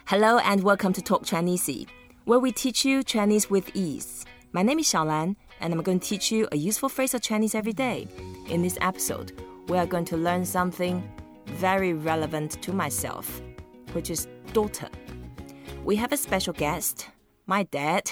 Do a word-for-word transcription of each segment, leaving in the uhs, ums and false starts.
Hello and welcome to Talk Chinese, where we teach you Chinese with ease. My name is Xiaolan, and I'm going to teach you a useful phrase of Chinese every day. In this episode, we are going to learn something very relevant to myself, which is daughter. We have a special guest, my dad.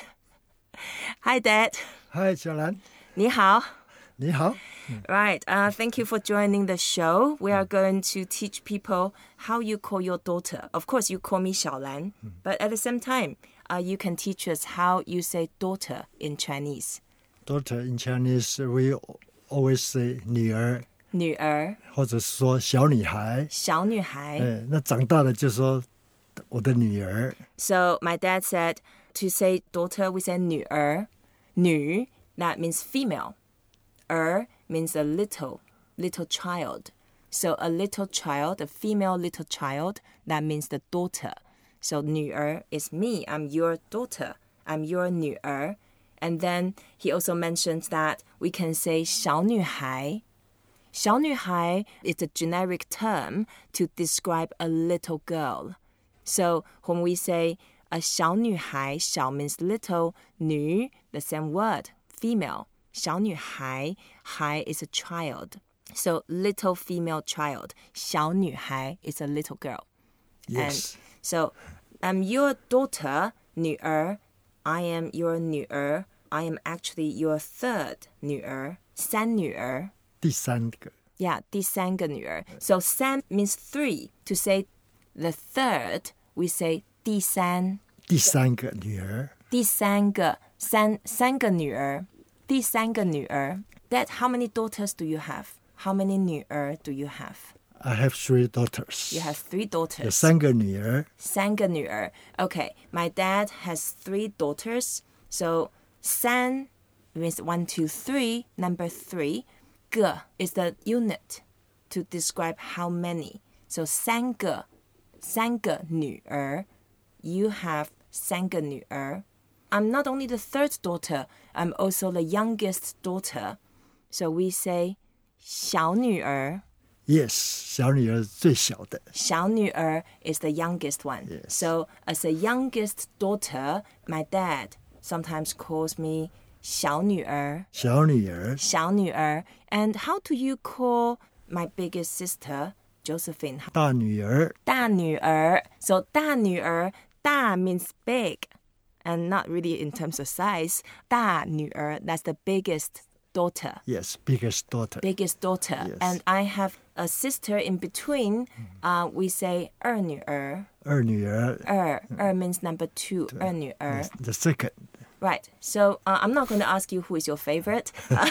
Hi, Dad. Hi, 小兰。 你好。 你好。 Right. Uh, thank you for joining the show. We are going to teach people how you call your daughter. Of course, you call me Xiaolan, but at the same time, uh, you can teach us how you say daughter in Chinese. Daughter in Chinese, we always say 女儿， 女儿， 或者是说小女孩。 小女孩。 哎，那长大了就说我的女儿。 So my dad said to say daughter, we say 女儿。女 that means female. 儿 means a little, little child. So a little child, a female little child, that means the daughter. So 女儿 is me. I'm your daughter. I'm your 女儿. And then he also mentions that we can say 小女孩. 小女孩 is a generic term to describe a little girl. So when we say a 小女孩, 小 means little, 女, the same word, female. 小女孩, 孩 is a child. So little female child. 小女孩 is a little girl. Yes. And so I'm your daughter, 女儿. I am your 女儿. I am actually your third 女儿. 三女儿. 第三个。 Yeah, 第三个女儿. So 三 means three. To say the third, we say 第三. 第三个女儿。 第三个, 三, 三个女儿. 第三个女儿. Dad, how many daughters do you have? How many 女儿 do you have? I have three daughters. You have three daughters. 有三个女儿。 三个女儿. Okay, my dad has three daughters. So 三 means one, two, three, number three. 个 is the unit to describe how many. So 三个, 三个女儿. You have 三个女儿. I'm not only the third daughter, I'm also the youngest daughter. So we say 小女儿. Yes, 小女儿最小的。 小女儿 is the youngest one. Yes. So as a youngest daughter, my dad sometimes calls me 小女儿. 小女儿。 小女儿. And how do you call my biggest sister, Josephine? 大女儿。 大女儿. So 大女儿, 大 means big. And not really in terms of size. 大女儿, that's the biggest daughter. Yes, biggest daughter. Biggest daughter. Yes. And I have a sister in between. Uh, we say 二女儿. 二女儿。 二, 二 means number two. 二女儿. The second. Right. So uh, I'm not going to ask you who is your favorite.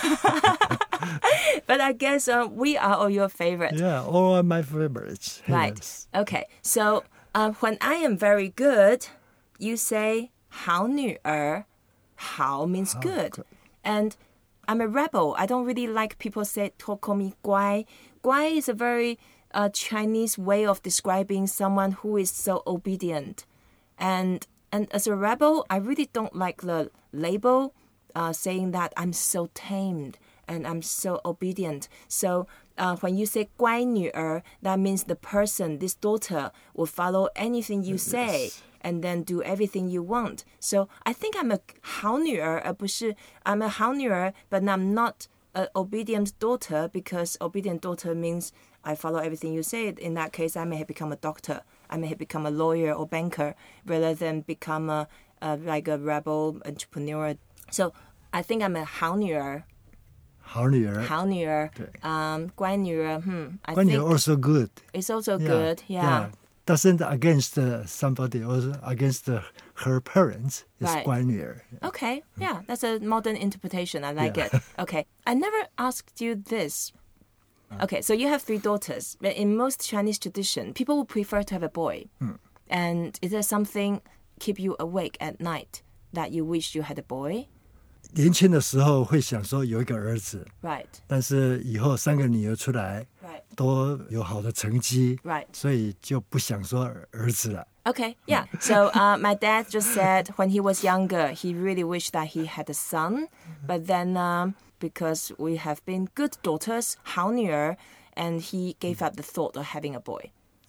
But I guess uh, we are all your favorite. Yeah, all are my favorites. Right. Yes. Okay. So uh, when I am very good, you say 好女儿. 好 means good. And I'm a rebel. I don't really like people say to call me 乖. 乖 is a very uh, Chinese way of describing someone who is so obedient. And and as a rebel, I really don't like the label uh, saying that I'm so tamed and I'm so obedient. So uh, when you say 乖女儿, that means the person, this daughter, will follow anything you say. Yes. And then do everything you want. So I think I'm a 好女儿, 而不是 I'm a 好女儿, but I'm not an obedient daughter because obedient daughter means I follow everything you say. In that case, I may have become a doctor. I may have become a lawyer or banker rather than become a, a like a rebel entrepreneur. So I think I'm a 好女儿. 好女儿。 好女儿. 对。 Um, 乖女儿, hmm. I 乖女儿 think also good. it's also Yeah, good. Yeah. yeah. Doesn't against uh, somebody or against uh, her parents is Right. 乖女儿. Okay, yeah, that's a modern interpretation. I like Yeah. it. Okay, I never asked you this. Okay, so you have three daughters, but in most Chinese tradition, people would prefer to have a boy. And is there something keep you awake at night that you wish you had a boy? 年轻的时候会想说有一个儿子， Right, 但是以后三个女儿出来 right, 都有好的成绩， right. 所以就不想说儿子了。 Okay, yeah. So uh, my dad just said when he was younger, he really wished that he had a son. But then um, because we have been good daughters, 好女儿, and he gave up the thought of having a boy.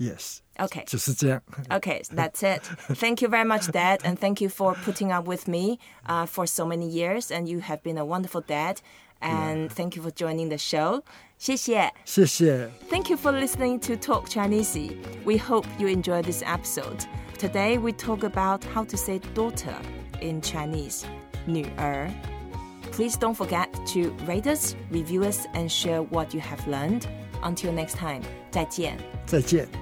Yes. Okay. 就是这样。 Okay, that's it. Thank you very much, Dad, and thank you for putting up with me uh, for so many years. And you have been a wonderful dad. And yeah. Thank you for joining the show. 谢谢. 谢谢. Thank you for listening to Talk Chinese. We hope you enjoyed this episode. Today we talk about how to say daughter in Chinese, 女儿. Please don't forget to rate us, review us, and share what you have learned. Until next time, 再见. 再见.